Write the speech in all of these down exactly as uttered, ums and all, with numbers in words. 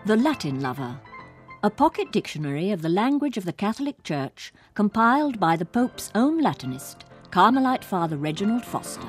The Latin Lover, a pocket dictionary of the language of the Catholic Church compiled by the Pope's own Latinist, Carmelite Father Reginald Foster.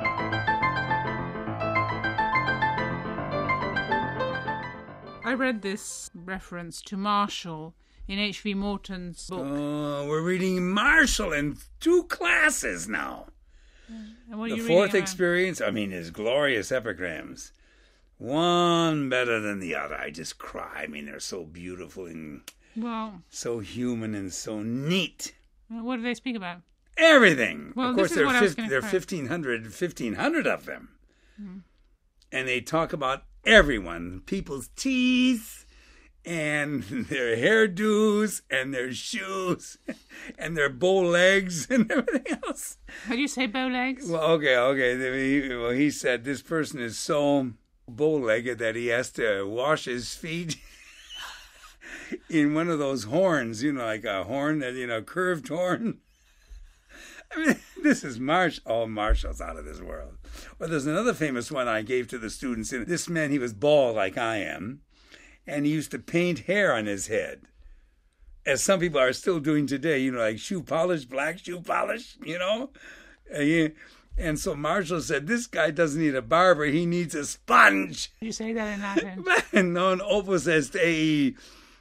I read this reference to Marshall in H V Morton's book. Oh, we're reading Marshall in two classes now. And what are The you fourth reading experience, I mean, his glorious epigrams. One better than the other. I just cry. I mean, they're so beautiful and Well, so human and so neat. what do they speak about? Everything. Well, of course, this is there what are I was fifty, gonna there are quote. fifteen hundred, fifteen hundred of them. Mm. And they talk about everyone, people's teeth and their hairdos and their shoes and their bow legs and everything else. How do you say bow legs? Well, okay, okay. He, well, he said this person is so bow-legged that he has to wash his feet in one of those horns, you know, like a horn, that you know, curved horn. I mean, this is Marsh. Oh, Marshall's out of this world. Well, there's another famous one I gave to the students. And this man, he was bald like I am, and he used to paint hair on his head, as some people are still doing today, you know, like shoe polish, black shoe polish, you know. Uh, he, and so Marshall said, this guy doesn't need a barber, he needs a sponge. Did you say that in Latin? Non opus est ei,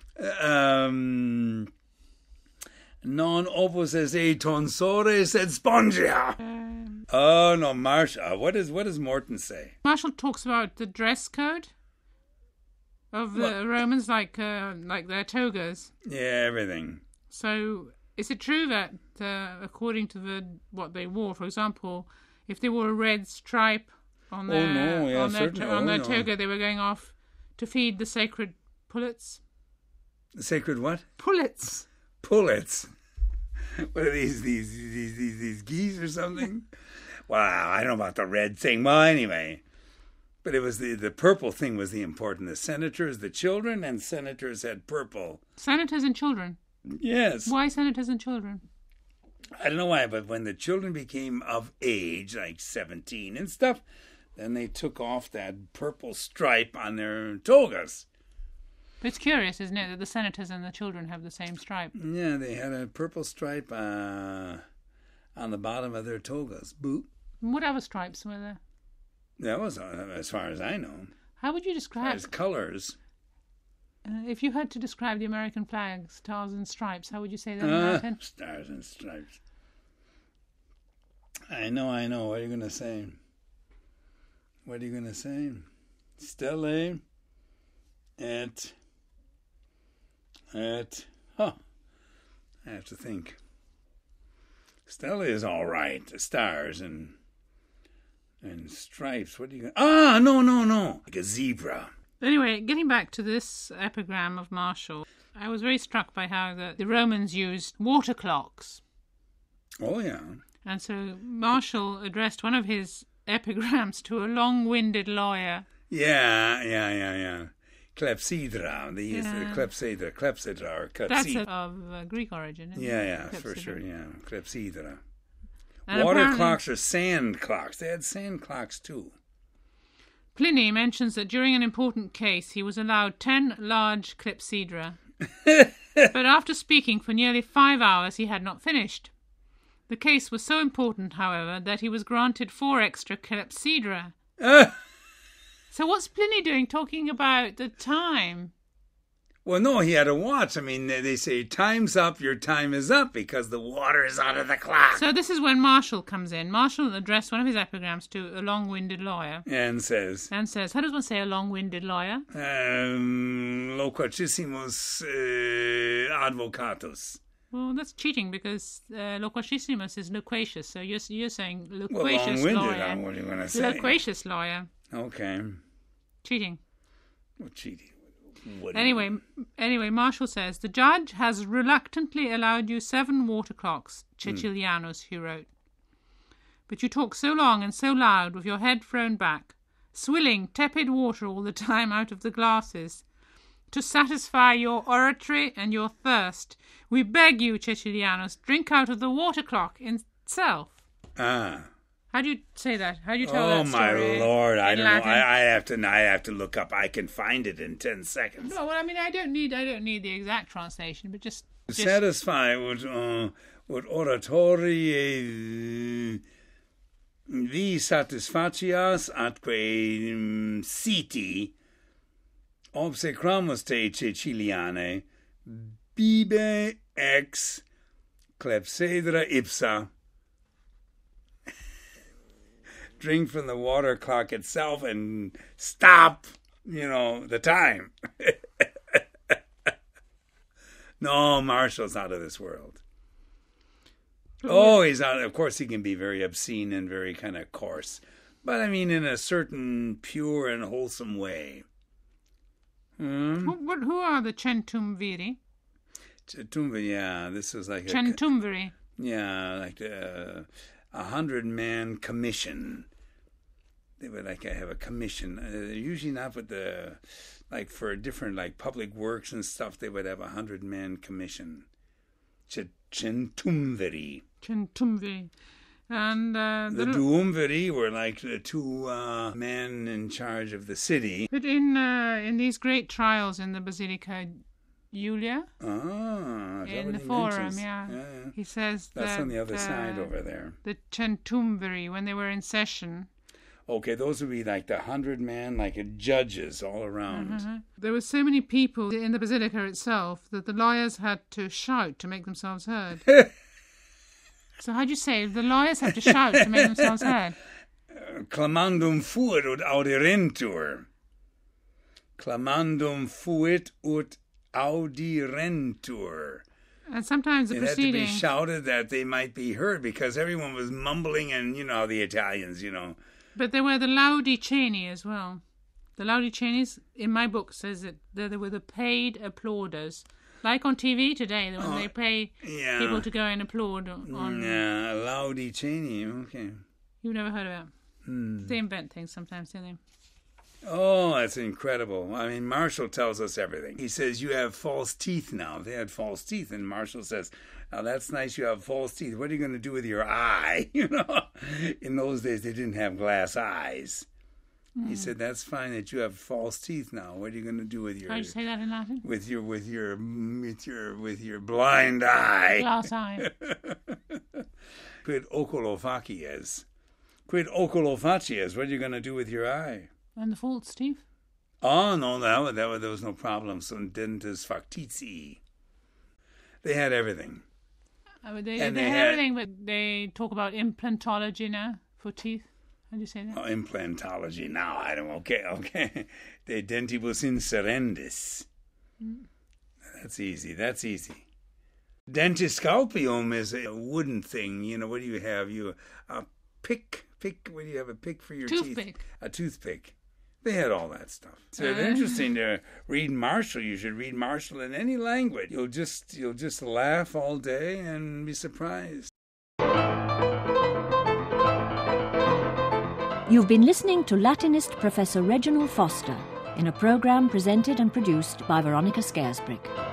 um, non opus est ei tonsore sed spongia. Um, Oh, no, Marshall. What, is, what does Morton say? Marshall talks about the dress code of the What? Romans, like uh, like their togas. Yeah, everything. So, is it true that, uh, according to the what they wore, for example, if they wore a red stripe on Oh, their no, yeah, on their, certainly. on Oh, their no. toga, they were going off to feed the sacred pullets? Sacred what? Pullets. Pullets. What are these, these, these, these, these geese or something? Wow, I don't know about the red thing. Well, anyway. But it was the, the purple thing was the important. The senators, the children, and senators had purple. Senators and children. Yes. Why senators and children? I don't know why, but when the children became of age, like seventeen and stuff, then they took off that purple stripe on their togas. But it's curious, isn't it, that the senators and the children have the same stripe? Yeah, they had a purple stripe uh, on the bottom of their togas. Boop. And what other stripes were there? That was uh, as far as I know. How would you describe, As colors. uh, if you had to describe the American flag, stars and stripes, how would you say that in Uh, Latin? stars and stripes. I know, I know. What are you going to say? What are you going to say? Stelle et... et... Huh. I have to think. Stella is all right. The stars and... and stripes. What are you going to... Ah, no, no, no. Like a zebra. Anyway, getting back to this epigram of Marshall, I was very struck by how the, the Romans used water clocks. Oh, yeah. And so Marshall addressed one of his epigrams to a long-winded lawyer. Yeah, yeah, yeah, yeah. Clepsydra. They use Yeah. the clepsydra, clepsydra or That's clepsydra. a, of uh, Greek origin, isn't Yeah, it? yeah, for Clepsydra. sure, yeah. Clepsydra. And Water apparently- clocks are sand clocks. They had sand clocks, too. Pliny mentions that during an important case he was allowed ten large clepsydra. But after speaking for nearly five hours he had not finished. The case was so important, however, that he was granted four extra clepsydra. Uh, So what's Pliny doing talking about the time? well, no, he had a watch. I mean, they, they say, time's up, your time is up, because the water is out of the clock. So this is when Marshall comes in. Marshall addressed one of his epigrams to a long-winded lawyer And says, and says, how does one say a long-winded lawyer? um, loquacissimus uh, advocatus. Well, that's cheating because uh, loquacissimus is loquacious. So you're, you're saying Well, loquacious long-winded, lawyer. uh, what are you going to say? Loquacious lawyer. Okay. Cheating. Well, cheating. What do you- Anyway, anyway, Marshall says, the judge has reluctantly allowed you seven water clocks, Cecilianus, he wrote. But you talk so long and so loud with your head thrown back, swilling tepid water all the time out of the glasses. To satisfy your oratory and your thirst, we beg you, Cecilianus, drink out of the water clock itself. Ah. How How do you say that? How do you tell oh that story? Oh my lord! I in don't Latin? know. I, I have to. I have to look up. I can find it in ten seconds. No, well, I mean, I don't need. I don't need the exact translation, but just, just... satisfy with uh, with oratorie vi satisfacias atque um, siti obsecramus te Ceciliane bibe ex clepsydra ipsa. Drink from the water clock itself and stop, you know, the time. No, Marshall's out of this world. Oh, he's out. Of course, he can be very obscene and very kind of coarse. But, I mean, in a certain pure and wholesome way. Hmm? Who, what, who are the Centumviri? Centumviri, yeah. This is like Centumviri. a... Yeah, like a, a hundred-man commission. They would like have a commission. Uh, usually not with the... Like for different like public works and stuff, they would have a hundred-man commission. Centumviri. Centumviri. And uh, the Duumviri were like the two uh, men in charge of the city. But in uh, in these great trials in the Basilica Julia, ah, in the forum, yeah. yeah, yeah, he says that's that, on the other uh, side over there. The Centumviri, when they were in session. Okay, those would be like the hundred man, like judges all around. Uh-huh. There were so many people in the basilica itself that the lawyers had to shout to make themselves heard. So how do you say the lawyers have to shout to make themselves heard? Uh, clamandum fuit ut audirentur. Clamandum fuit ut audirentur. And sometimes the it proceeding... had to be shouted that they might be heard because everyone was mumbling and, you know, the Italians, you know. But there were the Laudiceni as well. The Laudiceni, in my book, says that they were the paid applauders. Like on T V today, when oh, they pay yeah. people to go and applaud on... Yeah, Laudiceni, okay. You've never heard of it? Hmm. They invent things sometimes, don't they? Oh, that's incredible. I mean, Marshall tells us everything. He says, you have false teeth now. They had false teeth, and Marshall says, now that's nice you have false teeth. What are you going to do with your eye? You know, in those days they didn't have glass eyes. Mm. He said, that's fine that you have false teeth now. What are you going to do with your... How do you say that in Latin? With your, with your, with your, with your blind eye. Glass eye. Quid oculo facies. Quid oculo facies. What are you going to do with your eye? And the false teeth? Oh, no, that, that, there was no problem. Some dentus factitii. They had everything. Uh, they, and they, they had had everything, but they talk about implantology now for teeth. How do you say that? Oh, implantology. Now, I don't... Okay, okay. De dentibus inserendis. Mm. That's easy. That's easy. Dentiscalpium is a wooden thing. You know, what do you have? You a pick. Pick. What do you have? A pick for your toothpick. teeth? A toothpick. They had all that stuff. So it's uh, interesting to read Marshall. You should read Marshall in any language. You'll just you'll just laugh all day and be surprised. You've been listening to Latinist Professor Reginald Foster in a program presented and produced by Veronica Scaresbrick.